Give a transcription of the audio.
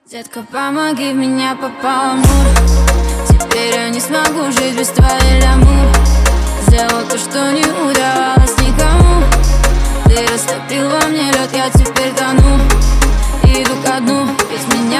Детка, помоги, в меня попал амур. Теперь я не смогу жить без твоей лямур. Сделал то, что не удавалось никому. Ты растопил во мне лед, я теперь тону. Иду ко дну, ведь меня